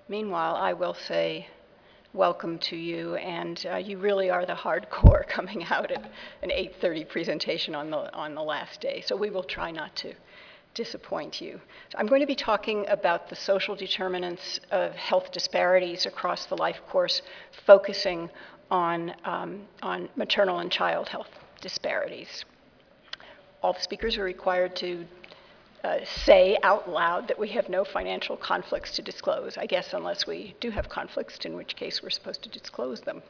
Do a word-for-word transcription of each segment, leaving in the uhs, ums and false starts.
Meanwhile, I will say welcome to you, and uh, you really are the hardcore coming out at an eight thirty presentation on the, on the last day, so we will try not to disappoint you. So I'm going to be talking about the social determinants of health disparities across the life course, focusing on, um, on maternal and child health disparities. All the speakers are required to uh, say out loud that we have no financial conflicts to disclose, I guess unless we do have conflicts, in which case we're supposed to disclose them.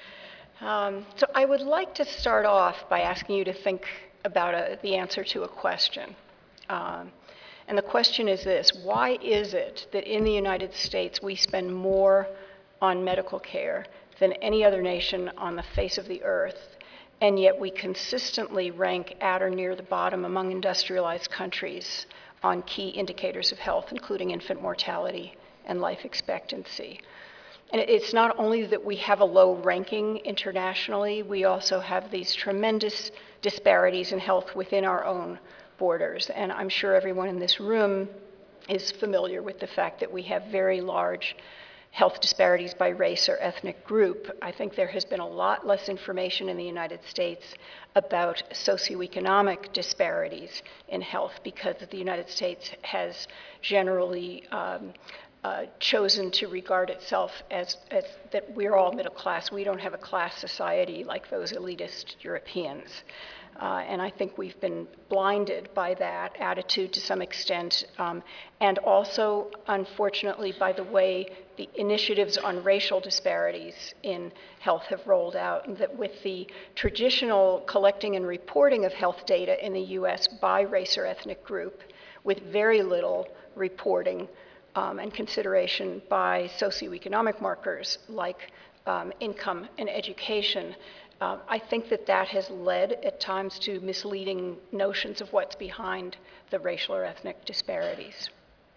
Um, so I would like to start off by asking you to think about a, the answer to a question. Um, and the question is this: why is it that in the United States we spend more on medical care than any other nation on the face of the earth, and yet we consistently rank at or near the bottom among industrialized countries on key indicators of health, including infant mortality and life expectancy? And it's not only that we have a low ranking internationally, we also have these tremendous disparities in health within our own borders. And I'm sure everyone in this room is familiar with the fact that we have very large health disparities by race or ethnic group. I think there has been a lot less information in the United States about socioeconomic disparities in health because the United States has generally um, uh, chosen to regard itself as, as that we're all middle class. We don't have a class society like those elitist Europeans. Uh, and I think we've been blinded by that attitude to some extent, um, and also, unfortunately, by the way the initiatives on racial disparities in health have rolled out, and that with the traditional collecting and reporting of health data in the U S by race or ethnic group, with very little reporting um, and consideration by socioeconomic markers like um, income and education, Uh, I think that that has led at times to misleading notions of what's behind the racial or ethnic disparities.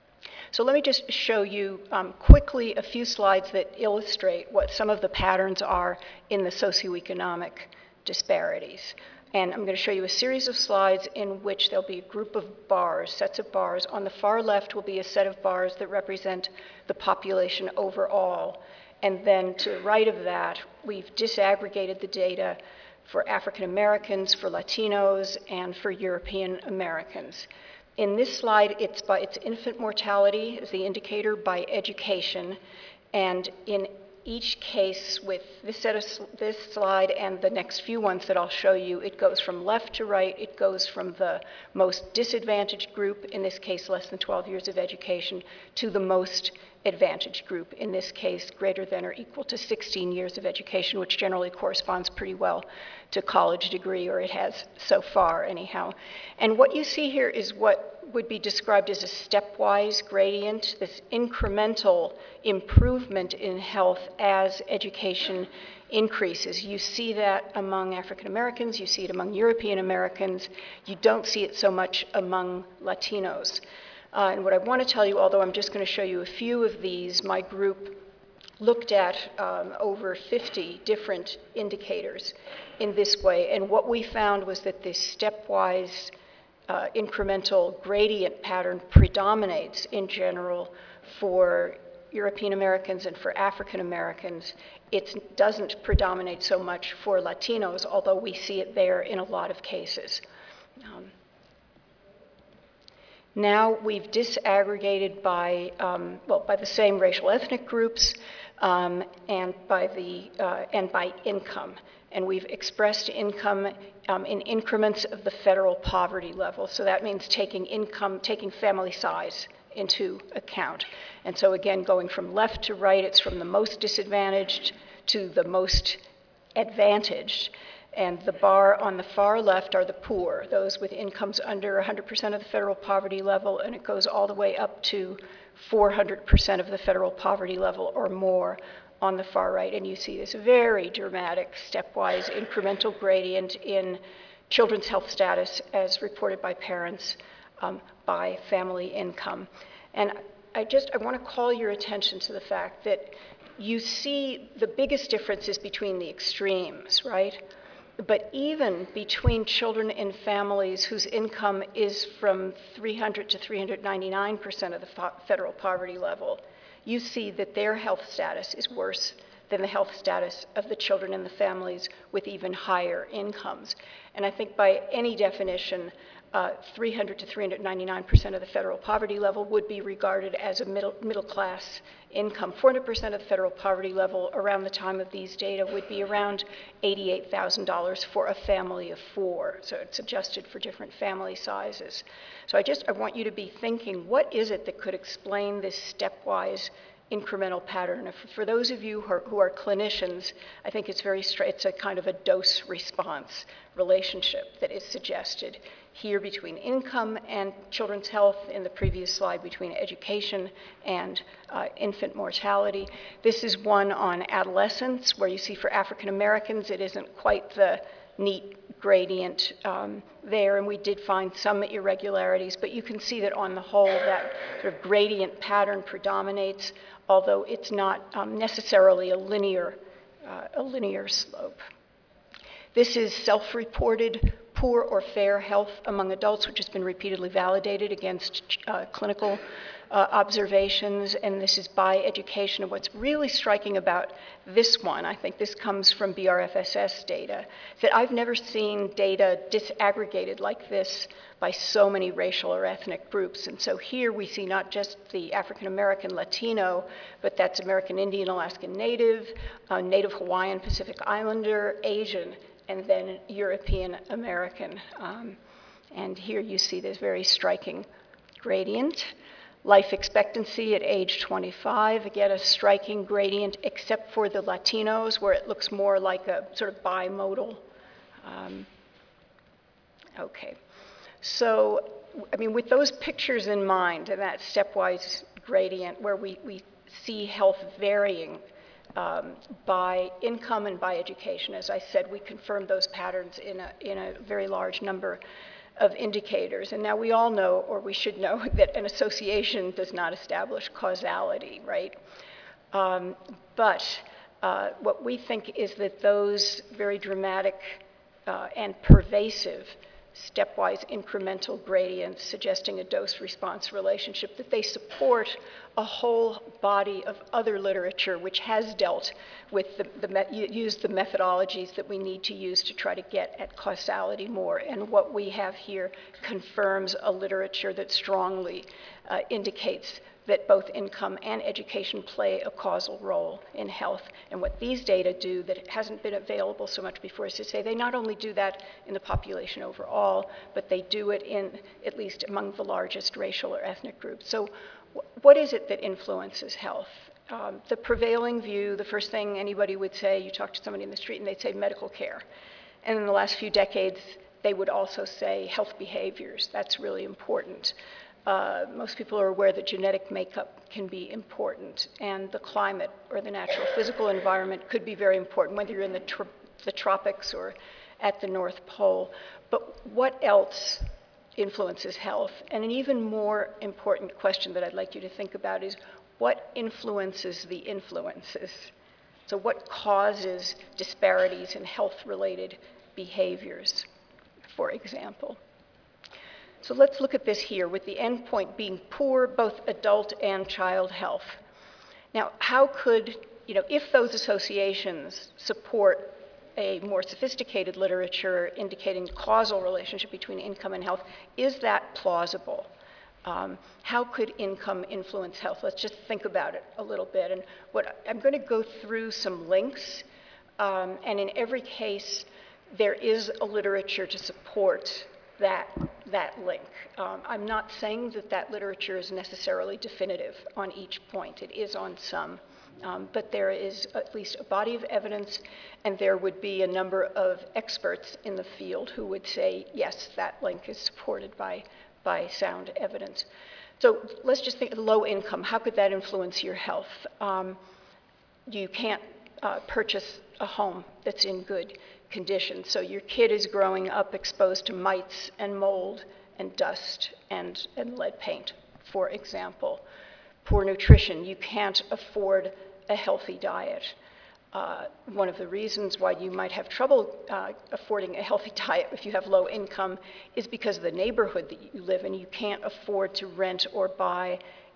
So let me just show you um, quickly a few slides that illustrate what some of the patterns are in the socioeconomic disparities. And I'm going to show you a series of slides in which there'll be a group of bars, sets of bars. On the far left will be a set of bars that represent the population overall. And then to the right of that, we've disaggregated the data for African Americans, for Latinos, and for European Americans. In this slide, it's, by, it's infant mortality as the indicator by education. And in each case, with this set of this slide and the next few ones that I'll show you, it goes from left to right. It goes from the most disadvantaged group, in this case less than twelve years of education, to the most advantaged group, in this case greater than or equal to sixteen years of education, which generally corresponds pretty well to college degree, or it has so far anyhow. And what you see here is what would be described as a stepwise gradient, this incremental improvement in health as education increases. You see that among African Americans, you see it among European Americans, you don't see it so much among Latinos. Uh, and what I want to tell you, although I'm just going to show you a few of these, my group looked at um, over fifty different indicators in this way. And what we found was that this stepwise uh, incremental gradient pattern predominates in general for European Americans and for African Americans. It doesn't predominate so much for Latinos, although we see it there in a lot of cases. Um, Now we've disaggregated by, um, well, by the same racial ethnic groups um, and, by the, uh, and by income. And we've expressed income um, in increments of the federal poverty level. So that means taking income, taking family size into account. And so again, going from left to right, it's from the most disadvantaged to the most advantaged. And the bar on the far left are the poor, those with incomes under one hundred percent of the federal poverty level, and it goes all the way up to four hundred percent of the federal poverty level or more on the far right. And you see this very dramatic stepwise incremental gradient in children's health status as reported by parents um, by family income. And I just, I want to call your attention to the fact that you see the biggest differences between the extremes, right? But even between children in families whose income is from three hundred to three hundred ninety-nine percent of the federal poverty level, you see that their health status is worse than the health status of the children and the families with even higher incomes. And I think by any definition, uh, three hundred to three hundred ninety-nine percent of the federal poverty level would be regarded as a middle, middle class income. four hundred percent of the federal poverty level around the time of these data would be around eighty-eight thousand dollars for a family of four. So it's adjusted for different family sizes. So I just, I want you to be thinking, what is it that could explain this stepwise incremental pattern? For, for those of you who are, who are clinicians, I think it's very straight, it's a kind of a dose-response relationship that is suggested here between income and children's health, in the previous slide between education and uh, infant mortality. This is one on adolescence, where you see for African Americans it isn't quite the neat gradient um, there, and we did find some irregularities, but you can see that on the whole that sort of gradient pattern predominates, although it's not um, necessarily a linear, uh, a linear slope. This is self-reported poor or fair health among adults, which has been repeatedly validated against uh, clinical uh, observations, and this is by education. And what's really striking about this one, I think this comes from B R F S S data, is that I've never seen data disaggregated like this by so many racial or ethnic groups. And so here we see not just the African American Latino, but that's American Indian, Alaskan Native, uh, Native Hawaiian, Pacific Islander, Asian, and then European American. Um, and here you see this very striking gradient. Life expectancy at age twenty-five, again, a striking gradient, except for the Latinos, where it looks more like a sort of bimodal. Um, okay, so, I mean, with those pictures in mind, and that stepwise gradient where we, we see health varying Um, by income and by education. As I said, we confirmed those patterns in a, in a very large number of indicators. And now we all know, or we should know, that an association does not establish causality, right? Um, but uh, what we think is that those very dramatic uh, and pervasive stepwise incremental gradients suggesting a dose-response relationship, that they support a whole body of other literature which has dealt with the, the used the methodologies that we need to use to try to get at causality more. And what we have here confirms a literature that strongly uh, indicates that both income and education play a causal role in health. And what these data do that hasn't been available so much before is to say they not only do that in the population overall, but they do it in at least among the largest racial or ethnic groups. So what is it that influences health? Um, the prevailing view, the first thing anybody would say, you talk to somebody in the street and they'd say medical care. And in the last few decades, they would also say health behaviors. That's really important. Uh, most people are aware that genetic makeup can be important, and the climate or the natural physical environment could be very important, whether you're in the, tr the tropics or at the North Pole. But what else influences health? And an even more important question that I'd like you to think about is, what influences the influences? So what causes disparities in health-related behaviors, for example? So let's look at this here, with the endpoint being poor, both adult and child health. Now, how could, you know, if those associations support a more sophisticated literature indicating causal relationship between income and health, is that plausible? Um, how could income influence health? Let's just think about it a little bit. And what I'm going to go through some links, um, and in every case, there is a literature to support that, that link. Um, I'm not saying that that literature is necessarily definitive on each point. It is on some. Um, but there is at least a body of evidence, and there would be a number of experts in the field who would say, yes, that link is supported by, by sound evidence. So let's just think of low income. How could that influence your health? Um, you can't uh, purchase a home that's in good condition. So your kid is growing up exposed to mites and mold and dust and, and lead paint, for example. Poor nutrition. You can't afford a healthy diet. Uh, one of the reasons why you might have trouble uh, affording a healthy diet if you have low income is because of the neighborhood that you live in. You can't afford to rent or buy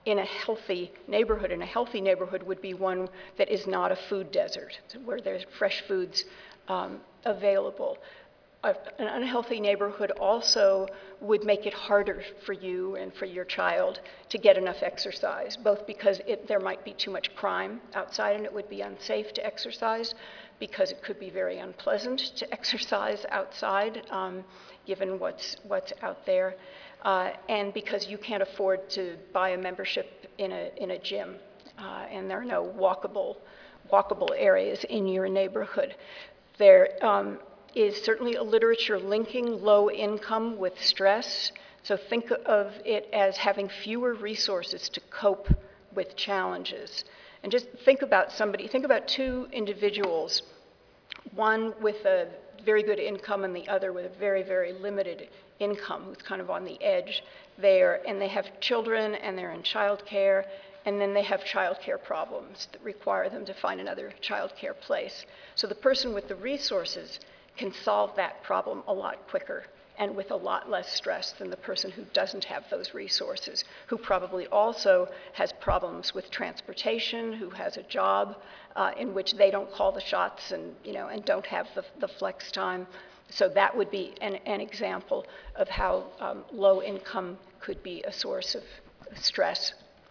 in a healthy neighborhood. And a healthy neighborhood would be one that is not a food desert, where there's fresh foods um, available. A, an unhealthy neighborhood also would make it harder for you and for your child to get enough exercise, both because it, there might be too much crime outside and it would be unsafe to exercise, because it could be very unpleasant to exercise outside, um, given what's, what's out there, uh, and because you can't afford to buy a membership in a, in a gym, uh, and there are no walkable, walkable areas in your neighborhood. There um, is certainly a literature linking low income with stress, so think of it as having fewer resources to cope with challenges. And just think about somebody, think about two individuals, one with a very good income and the other with a very, very limited income, who's kind of on the edge there, and they have children and they're in childcare, and then they have childcare problems that require them to find another childcare place. So the person with the resources can solve that problem a lot quicker and with a lot less stress than the person who doesn't have those resources, who probably also has problems with transportation, who has a job uh, in which they don't call the shots and, you know, and don't have the, the flex time. So that would be an, an example of how um, low income could be a source of stress.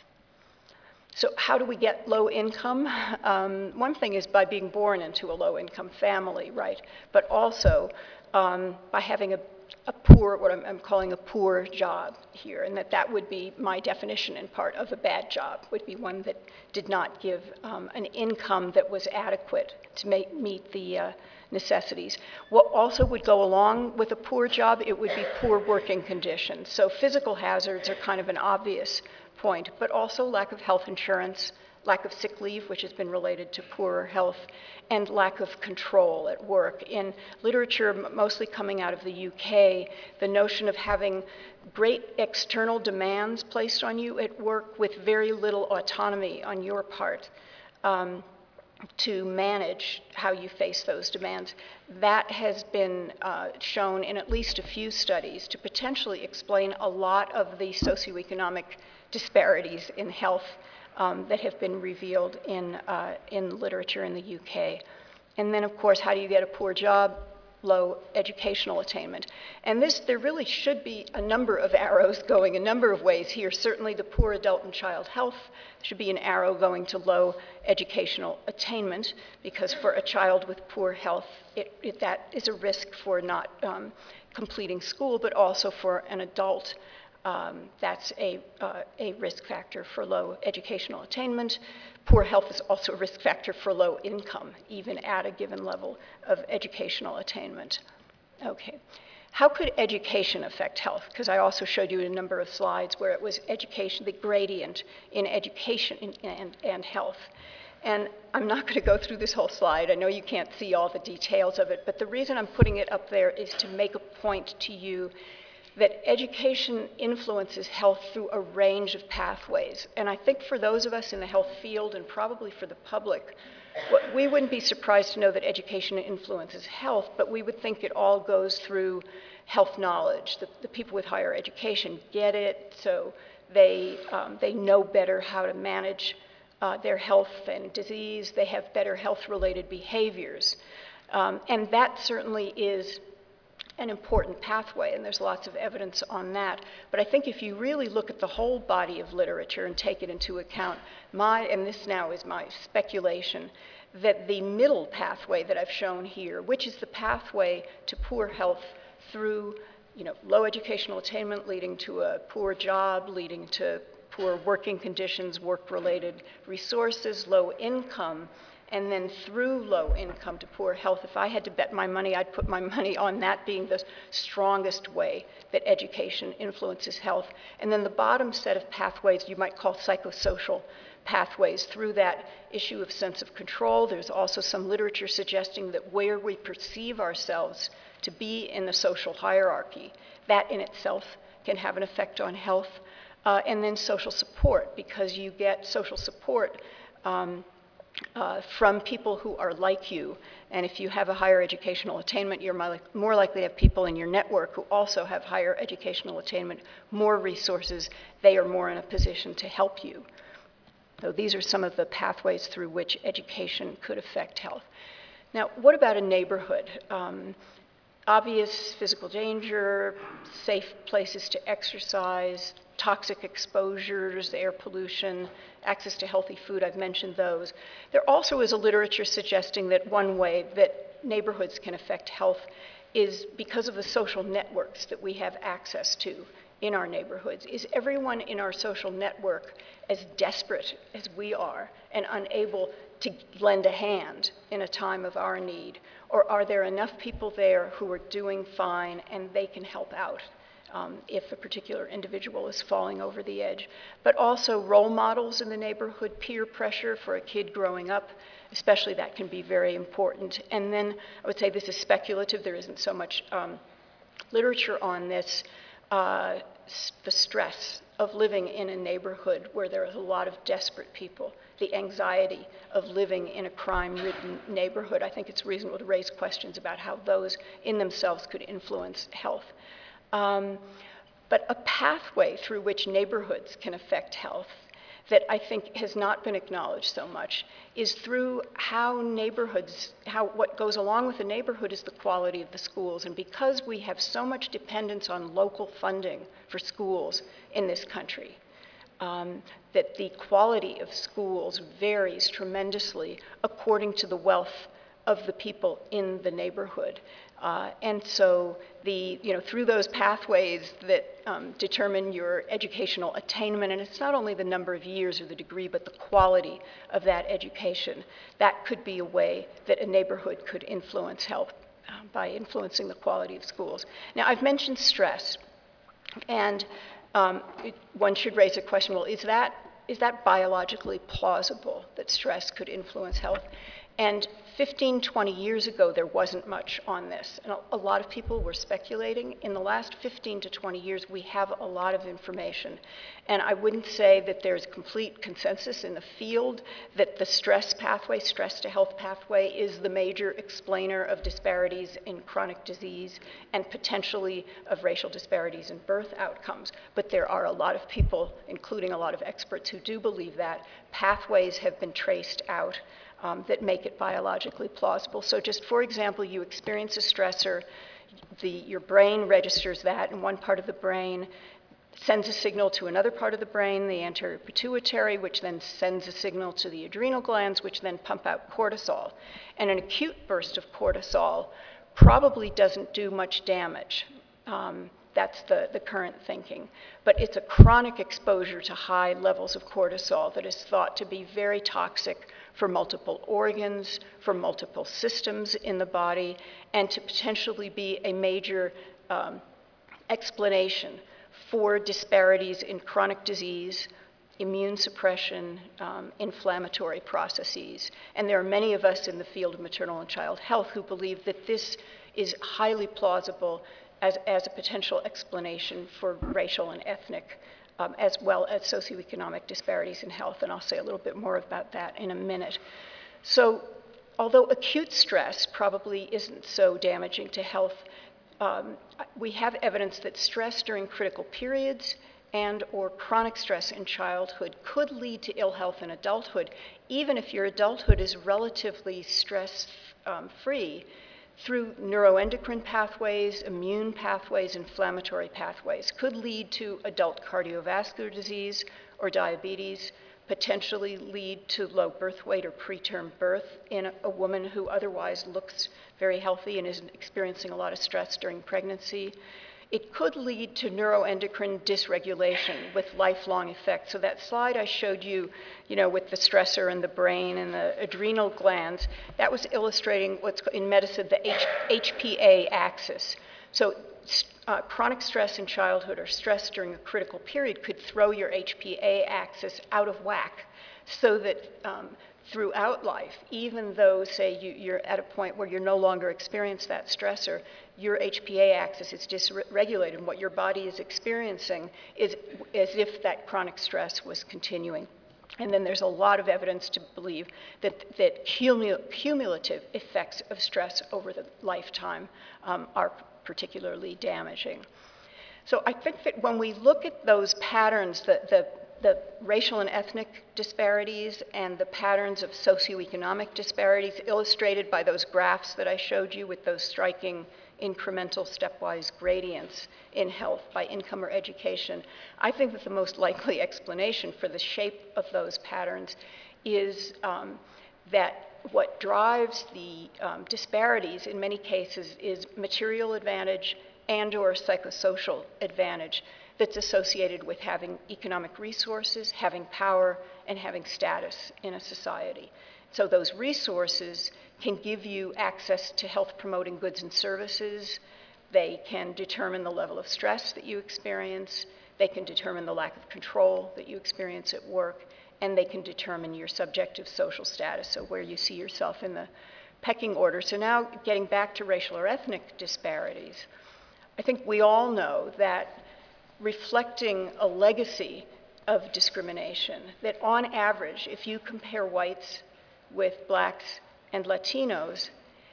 So how do we get low income? Um, one thing is by being born into a low income family, right? But also um, by having a, a poor, what I'm, I'm calling a poor job here, and that that would be my definition in part of a bad job, would be one that did not give um, an income that was adequate to make, meet the uh, necessities. What also would go along with a poor job, it would be poor working conditions. So physical hazards are kind of an obvious point, but also lack of health insurance, lack of sick leave, which has been related to poorer health, and lack of control at work. In literature, mostly coming out of the U K, the notion of having great external demands placed on you at work with very little autonomy on your part um, to manage how you face those demands, that has been uh, shown in at least a few studies to potentially explain a lot of the socioeconomic disparities in health um, that have been revealed in, uh, in literature in the U K. And then, of course, how do you get a poor job? Low educational attainment. And this, there really should be a number of arrows going a number of ways here. Certainly the poor adult and child health should be an arrow going to low educational attainment, because for a child with poor health, it, it, that is a risk for not um, completing school, but also for an adult. Um, that's a, uh, a risk factor for low educational attainment. Poor health is also a risk factor for low income, even at a given level of educational attainment. Okay. How could education affect health? Because I also showed you a number of slides where it was education, the gradient in education and, and, and health. And I'm not going to go through this whole slide. I know you can't see all the details of it, but the reason I'm putting it up there is to make a point to you that education influences health through a range of pathways. And I think for those of us in the health field, and probably for the public, what, we wouldn't be surprised to know that education influences health, but we would think it all goes through health knowledge. The, the people with higher education get it, so they, um, they know better how to manage uh, their health and disease. They have better health-related behaviors. Um, and that certainly is an important pathway, and there's lots of evidence on that. But I think if you really look at the whole body of literature and take it into account, my, and this now is my speculation, that the middle pathway that I've shown here, which is the pathway to poor health through, you know, low educational attainment leading to a poor job, leading to poor working conditions, work-related resources, low income, and then through low income to poor health. If I had to bet my money, I'd put my money on that being the strongest way that education influences health. And then the bottom set of pathways you might call psychosocial pathways through that issue of sense of control. There's also some literature suggesting that where we perceive ourselves to be in the social hierarchy, that in itself can have an effect on health. Uh, and then social support, because you get social support um, uh, from people who are like you. And if you have a higher educational attainment, you're more likely to have people in your network who also have higher educational attainment, more resources. They are more in a position to help you. So these are some of the pathways through which education could affect health. Now, what about a neighborhood? Um, obvious physical danger, safe places to exercise, toxic exposures, air pollution, access to healthy food, I've mentioned those. There also is a literature suggesting that one way that neighborhoods can affect health is because of the social networks that we have access to in our neighborhoods. Is everyone in our social network as desperate as we are and unable to lend a hand in a time of our need? Or are there enough people there who are doing fine and they can help out um, if a particular individual is falling over the edge? But also role models in the neighborhood, peer pressure for a kid growing up, especially that can be very important. And then I would say this is speculative. There isn't so much um, literature on this. Uh, the stress of living in a neighborhood where there is a lot of desperate people, the anxiety of living in a crime-ridden neighborhood. I think it's reasonable to raise questions about how those in themselves could influence health. Um, but a pathway through which neighborhoods can affect health that I think has not been acknowledged so much is through how neighborhoods, how what goes along with the neighborhood is the quality of the schools. And because we have so much dependence on local funding for schools in this country, um, that the quality of schools varies tremendously according to the wealth of the people in the neighborhood. Uh, and so the, you know, through those pathways that um, determine your educational attainment, and it's not only the number of years or the degree, but the quality of that education, that could be a way that a neighborhood could influence health uh, by influencing the quality of schools. Now, I've mentioned stress, and um, it, one should raise a question, well, is that, is that biologically plausible that stress could influence health? And fifteen, twenty years ago, there wasn't much on this. And a, a lot of people were speculating. In the last fifteen to twenty years, we have a lot of information. And I wouldn't say that there's complete consensus in the field that the stress pathway, stress to health pathway, is the major explainer of disparities in chronic disease and potentially of racial disparities in birth outcomes. But there are a lot of people, including a lot of experts, who do believe that. Pathways have been traced out Um, that make it biologically plausible. So just for example, you experience a stressor, the, your brain registers that in one part of the brain, sends a signal to another part of the brain, the anterior pituitary, which then sends a signal to the adrenal glands, which then pump out cortisol. And an acute burst of cortisol probably doesn't do much damage. Um, That's the, the current thinking. But it's a chronic exposure to high levels of cortisol that is thought to be very toxic for multiple organs, for multiple systems in the body, and to potentially be a major um, explanation for disparities in chronic disease, immune suppression, um, inflammatory processes. And there are many of us in the field of maternal and child health who believe that this is highly plausible as, as a potential explanation for racial and ethnic, um, as well as socioeconomic disparities in health. And I'll say a little bit more about that in a minute. So although acute stress probably isn't so damaging to health, um, we have evidence that stress during critical periods and or chronic stress in childhood could lead to ill health in adulthood, even if your adulthood is relatively stress-free, um, through neuroendocrine pathways, immune pathways, inflammatory pathways, could lead to adult cardiovascular disease or diabetes, potentially lead to low birth weight or preterm birth in a, a woman who otherwise looks very healthy and isn't experiencing a lot of stress during pregnancy. It could lead to neuroendocrine dysregulation with lifelong effects. So that slide I showed you, you know, with the stressor and the brain and the adrenal glands, that was illustrating what's in medicine the H HPA axis. So uh, chronic stress in childhood or stress during a critical period could throw your H P A axis out of whack, so that um, throughout life, even though, say, you, you're at a point where you're no longer experiencing that stressor, your H P A axis is dysregulated, and what your body is experiencing is as if that chronic stress was continuing. And then there's a lot of evidence to believe that, that cumul cumulative effects of stress over the lifetime um, are particularly damaging. So I think that when we look at those patterns, the, the, the racial and ethnic disparities and the patterns of socioeconomic disparities illustrated by those graphs that I showed you with those striking incremental stepwise gradients in health by income or education, I think that the most likely explanation for the shape of those patterns is um, that what drives the um, disparities in many cases is material advantage and or psychosocial advantage that's associated with having economic resources, having power, and having status in a society. So those resources can give you access to health-promoting goods and services. They can determine the level of stress that you experience. They can determine the lack of control that you experience at work. And they can determine your subjective social status, so where you see yourself in the pecking order. So now getting back to racial or ethnic disparities, I think we all know that reflecting a legacy of discrimination, that on average, if you compare whites with blacks and Latinos,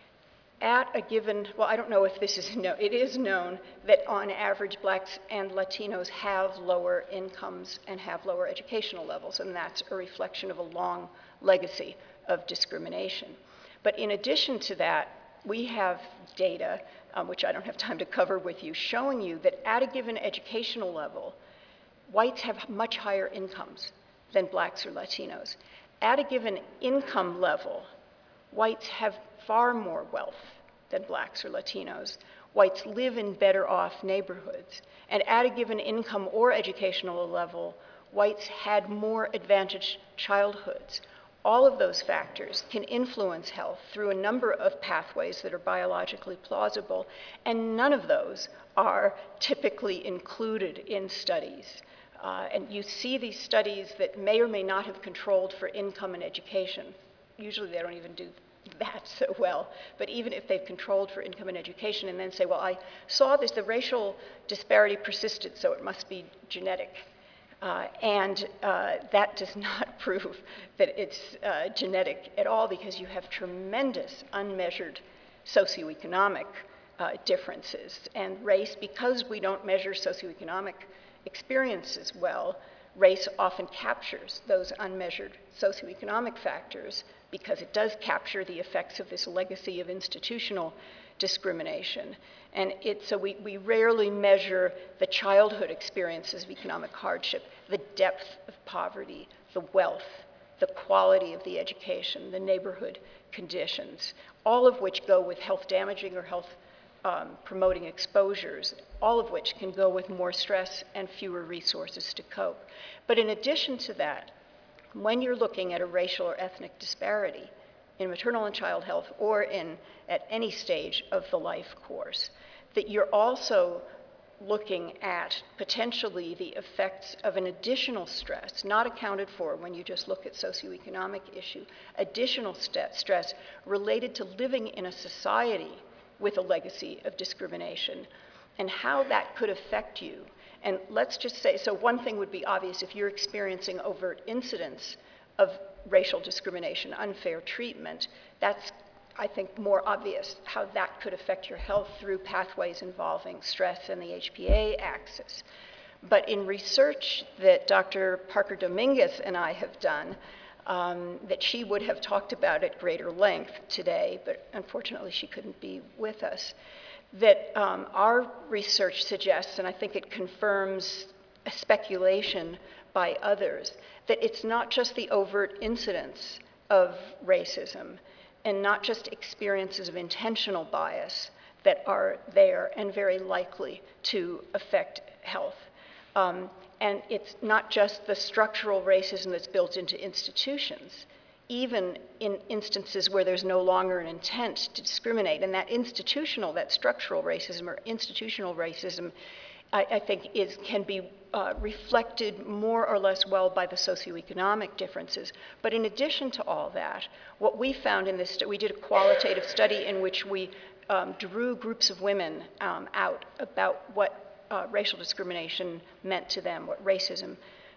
at a given, well, I don't know if this is known, it is known that on average blacks and Latinos have lower incomes and have lower educational levels, and that's a reflection of a long legacy of discrimination. But in addition to that, we have data, um, which I don't have time to cover with you, showing you that at a given educational level, whites have much higher incomes than blacks or Latinos. At a given income level, whites have far more wealth than blacks or Latinos. Whites live in better off neighborhoods. And at a given income or educational level, whites had more advantaged childhoods. All of those factors can influence health through a number of pathways that are biologically plausible, and none of those are typically included in studies. Uh, and you see these studies that may or may not have controlled for income and education. Usually they don't even do that so well, but even if they've controlled for income and education and then say, well, I saw this, the racial disparity persisted, so it must be genetic. Uh, and uh, that does not prove that it's uh, genetic at all, because you have tremendous unmeasured socioeconomic uh, differences. And race, because we don't measure socioeconomic experiences well, race often captures those unmeasured socioeconomic factors, because it does capture the effects of this legacy of institutional discrimination. And it, so we, we rarely measure the childhood experiences of economic hardship, the depth of poverty, the wealth, the quality of the education, the neighborhood conditions, all of which go with health damaging or health um, promoting exposures, all of which can go with more stress and fewer resources to cope. But in addition to that, when you're looking at a racial or ethnic disparity in maternal and child health, or in at any stage of the life course, that you're also looking at potentially the effects of an additional stress, not accounted for when you just look at socioeconomic issue, additional st stress related to living in a society with a legacy of discrimination, and how that could affect you. And let's just say, so one thing would be obvious: if you're experiencing overt incidents of racial discrimination, unfair treatment, that's, I think, more obvious how that could affect your health through pathways involving stress and the H P A axis. But in research that Doctor Parker Dominguez and I have done, um, that she would have talked about at greater length today, but unfortunately she couldn't be with us, that um, our research suggests, and I think it confirms a speculation by others, that it's not just the overt incidents of racism and not just experiences of intentional bias that are there and very likely to affect health. Um, and it's not just the structural racism that's built into institutions, even in instances where there's no longer an intent to discriminate. And that institutional, that structural racism or institutional racism, I, I think is, can be uh, reflected more or less well by the socioeconomic differences. But in addition to all that, what we found in this, we did a qualitative study in which we um, drew groups of women um, out about what uh, racial discrimination meant to them, what racism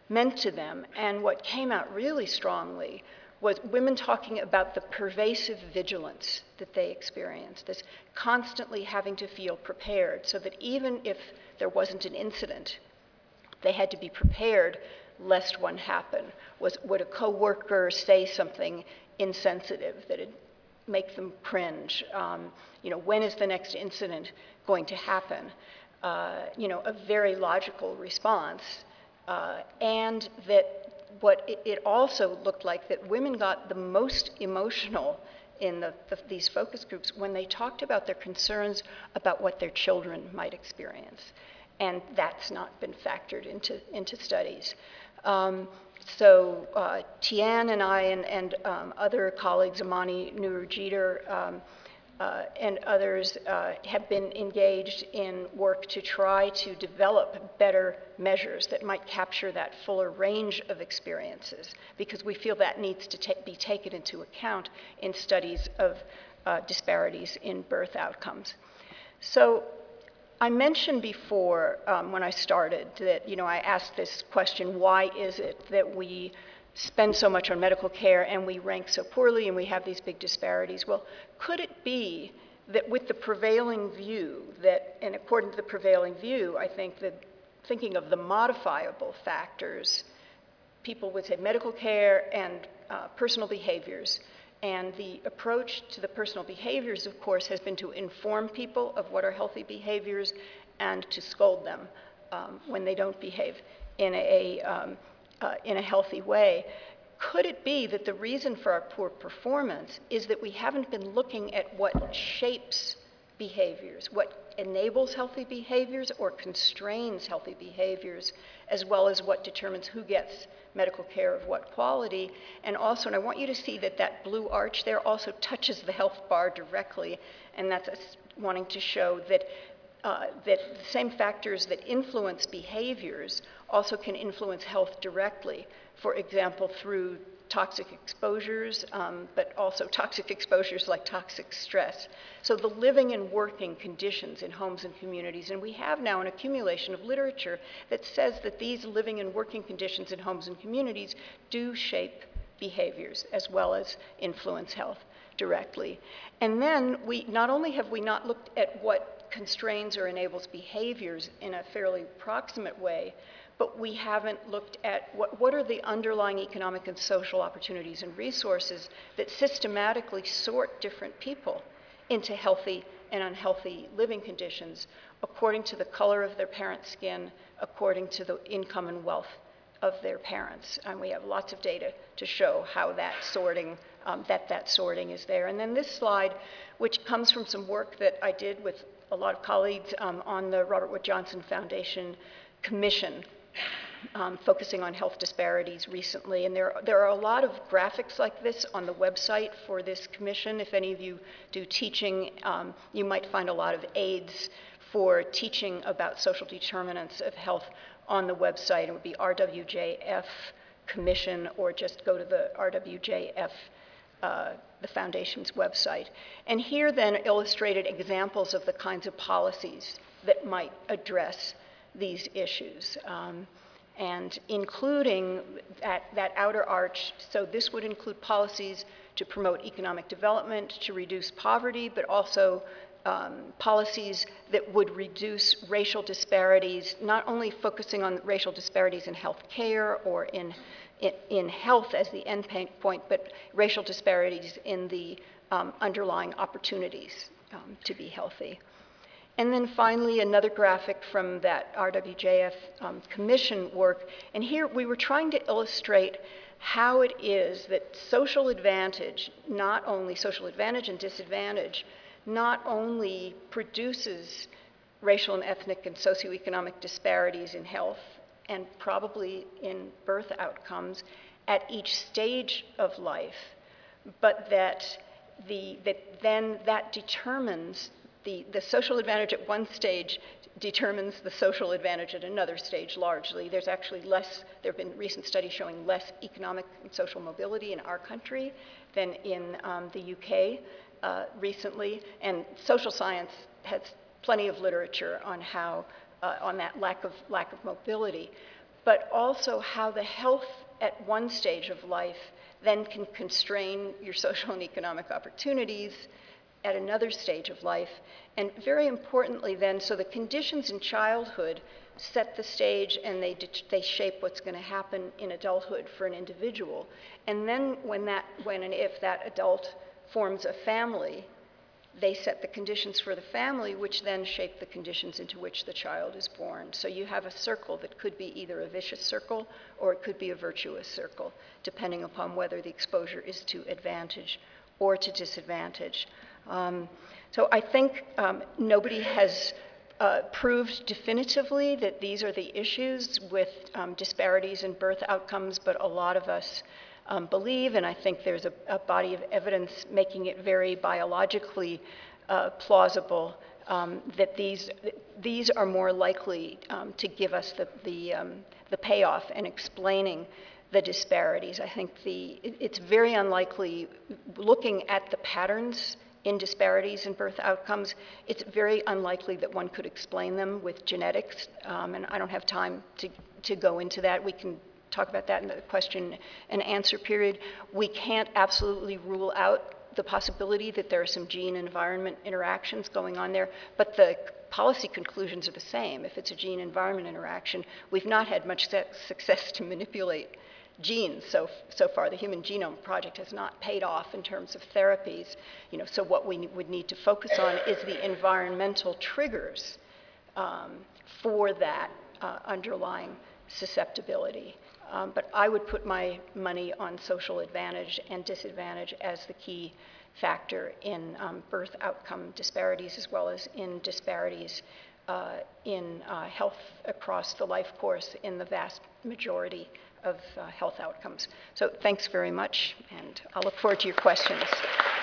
meant to them. And what came out really strongly was women talking about the pervasive vigilance that they experienced, this constantly having to feel prepared, so that even if there wasn't an incident, they had to be prepared lest one happen. Was, would a coworker say something insensitive that'd make them cringe? Um, you know, when is the next incident going to happen? Uh, you know, a very logical response, uh, and that what it, it also looked like that women got the most emotional in the, the, these focus groups when they talked about their concerns about what their children might experience. And that's not been factored into, into studies. Um, so uh, Tian and I and, and um, other colleagues, Amani Nuru-Jeter, um, uh, and others uh, have been engaged in work to try to develop better measures that might capture that fuller range of experiences, because we feel that needs to ta be taken into account in studies of uh, disparities in birth outcomes. So I mentioned before um, when I started that, you know, I asked this question, why is it that we spend so much on medical care and we rank so poorly and we have these big disparities? Well, could it be that with the prevailing view that, and according to the prevailing view, I think that thinking of the modifiable factors, people would say medical care and uh, personal behaviors. And the approach to the personal behaviors, of course, has been to inform people of what are healthy behaviors and to scold them um, when they don't behave in a, um, uh, in a healthy way. Could it be that the reason for our poor performance is that we haven't been looking at what shapes behaviors, what enables healthy behaviors or constrains healthy behaviors, as well as what determines who gets medical care of what quality? And also, and I want you to see that that blue arch there also touches the health bar directly, and that's us wanting to show that, uh, that the same factors that influence behaviors also can influence health directly. For example, through toxic exposures, um, but also toxic exposures like toxic stress. So the living and working conditions in homes and communities, and we have now an accumulation of literature that says that these living and working conditions in homes and communities do shape behaviors as well as influence health directly. And then we, not only have we not looked at what constrains or enables behaviors in a fairly proximate way, but we haven't looked at what, what are the underlying economic and social opportunities and resources that systematically sort different people into healthy and unhealthy living conditions according to the color of their parents' skin, according to the income and wealth of their parents. And we have lots of data to show how that sorting, um, that that sorting is there. And then this slide, which comes from some work that I did with a lot of colleagues um, on the Robert Wood Johnson Foundation Commission, Um, focusing on health disparities recently. And there, there are a lot of graphics like this on the website for this commission. If any of you do teaching, um, you might find a lot of aids for teaching about social determinants of health on the website. It would be R W J F Commission, or just go to the R W J F, uh, the foundation's website. And here then illustrated examples of the kinds of policies that might address these issues, um, and including that, that outer arch. So this would include policies to promote economic development, to reduce poverty, but also um, policies that would reduce racial disparities, not only focusing on racial disparities in health care or in, in, in health as the end point, but racial disparities in the um, underlying opportunities um, to be healthy. And then finally, another graphic from that R W J F um, commission work. And here we were trying to illustrate how it is that social advantage, not only social advantage and disadvantage, not only produces racial and ethnic and socioeconomic disparities in health and probably in birth outcomes at each stage of life, but that, the, that then that determines The, the social advantage at one stage determines the social advantage at another stage largely. There's actually less, there have been recent studies showing less economic and social mobility in our country than in um, the U K uh, recently. And social science has plenty of literature on how, uh, on that lack of, lack of mobility. but also how the health at one stage of life then can constrain your social and economic opportunities at another stage of life. And very importantly then, so the conditions in childhood set the stage and they, they shape what's going to happen in adulthood for an individual. And then when, that, when and if that adult forms a family, they set the conditions for the family, which then shape the conditions into which the child is born. So you have a circle that could be either a vicious circle or it could be a virtuous circle, depending upon whether the exposure is to advantage or to disadvantage. Um, so I think um, nobody has uh, proved definitively that these are the issues with um, disparities in birth outcomes, but a lot of us Um, believe, and I think there's a, a body of evidence making it very biologically uh, plausible um, that these, these are more likely um, to give us the, the, um, the payoff in explaining the disparities. I think the, it, it's very unlikely, looking at the patterns in disparities in birth outcomes, it's very unlikely that one could explain them with genetics, um, and I don't have time to, to go into that. We can talk about that in the question and answer period. We can't absolutely rule out the possibility that there are some gene-environment interactions going on there, but the policy conclusions are the same. If it's a gene-environment interaction, we've not had much success to manipulate genes so, so far. The Human Genome Project has not paid off in terms of therapies. You know, so what we would need to focus on is the environmental triggers um, for that uh, underlying susceptibility. Um, but I would put my money on social advantage and disadvantage as the key factor in um, birth outcome disparities, as well as in disparities uh, in uh, health across the life course in the vast majority of uh, health outcomes. So thanks very much, and I'll look forward to your questions.